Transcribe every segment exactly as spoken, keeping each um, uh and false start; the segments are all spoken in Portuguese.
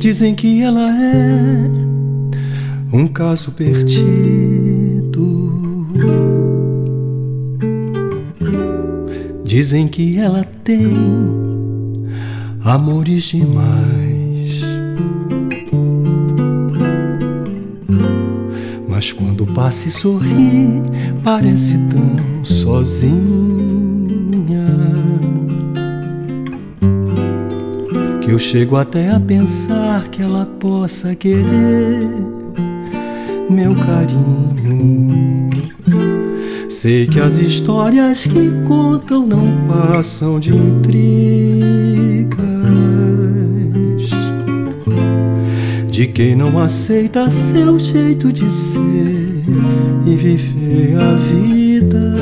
Dizem que ela é um caso perdido. Dizem que ela tem amores demais, mas quando passa e sorri, parece tão sozinha, que eu chego até a pensar que ela possa querer meu carinho. Sei que as histórias que contam não passam de intrigas de quem não aceita seu jeito de ser e viver a vida.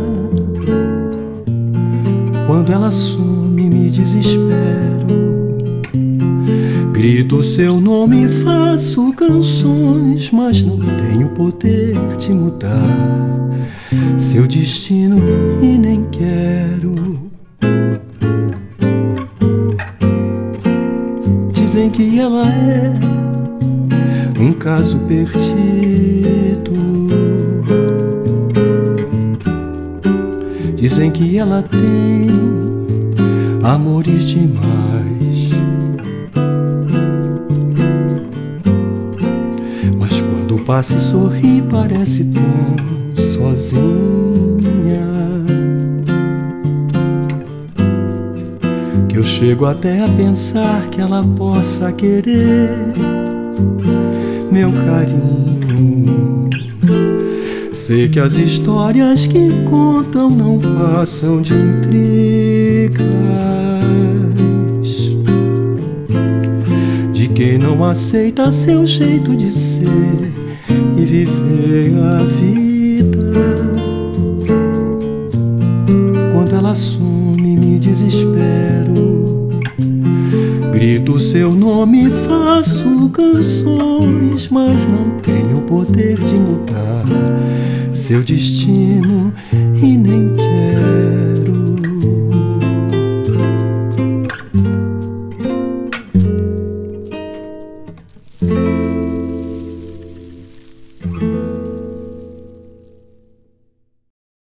Quando ela some, me desespero, grito seu nome, faço canções, mas não tenho poder de mudar seu destino e nem quero. Dizem que ela é um caso perdido. Dizem que ela tem amores demais, mas quando passa e sorri, parece tão sozinha, que eu chego até a pensar que ela possa querer meu carinho. Sei que as histórias que contam não passam de intrigas de quem não aceita seu jeito de ser e viver a vida. Quando ela some, me desespero, grito seu nome, faço canções, mas não tenho poder de mudar seu destino e nem